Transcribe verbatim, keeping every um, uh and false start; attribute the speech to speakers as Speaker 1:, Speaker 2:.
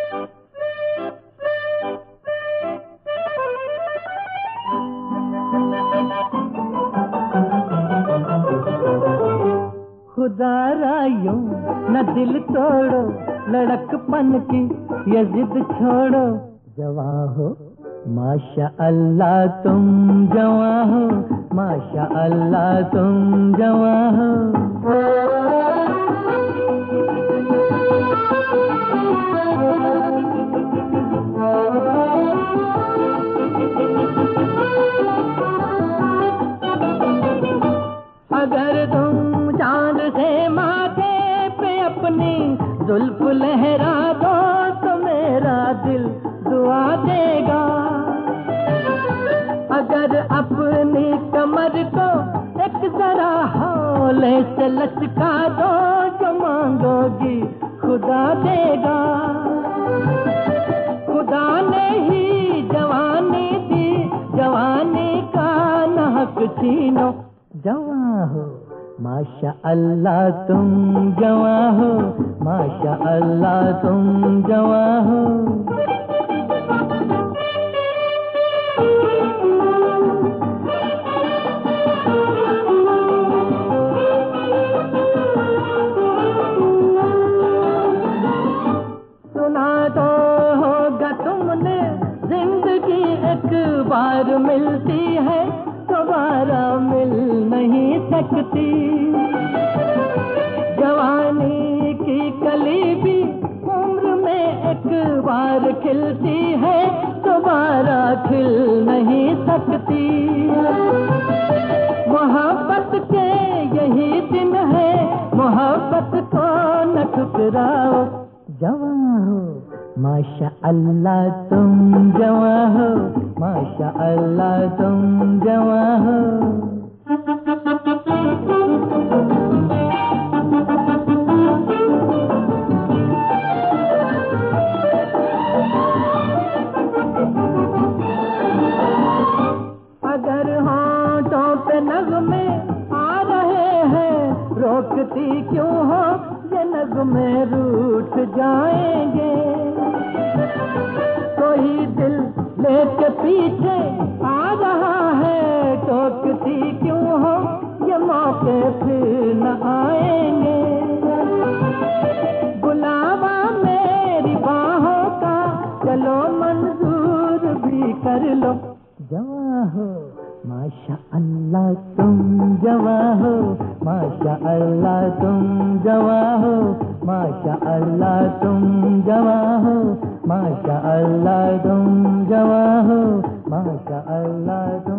Speaker 1: खुदारा यूं न दिल तोड़ो, लड़कपन की ये जिद छोड़ो। जवां हो माशा अल्लाह तुम जवां हो, माशा अल्लाह तुम जवां हो। अगर तुम चांद से माथे पे अपनी जुल्फ लहरा दो तो मेरा दिल दुआ देगा। अगर अपनी कमर को एक जरा हौले से लचका दो, जो मांगोगी खुदा देगा। खुदा ने ही जवानी दी, जवानी का न हक छीनो। जवां हो माशा अल्लाह तुम जवां हो, माशा अल्लाह तुम जवां हो। सुना तो होगा तुमने, जिंदगी एक बार मिलती है, दोबारा मिल नहीं सकती। जवानी की कली भी उम्र में एक बार खिलती है, दोबारा खिल नहीं सकती। मोहब्बत के यही दिन है, मोहब्बत को न ठुकराओ। जवां हो माशा अल्लाह तुम जवां हो, माशा अल्लाह तुम जवां हो। अगर होंठों पे नगमे आ रहे हैं, रोकती क्यों हो, ये नगमे रूठ जाएंगे। कोई दिल लेके पीछे आ रहा है, टोकती क्यों हो, ये मौके फिर न आएंगे। बुलावा मेरी बाहों का चलो मंजूर भी कर लो। जवां हो माशा अल्लाह तुम जवां हो, माशा अल्लाह तुम जवां हो, माशा अल्लाह तुम जवां हो, माशा अल्लाह तुम जवां हो, माशा अल्लाह तुम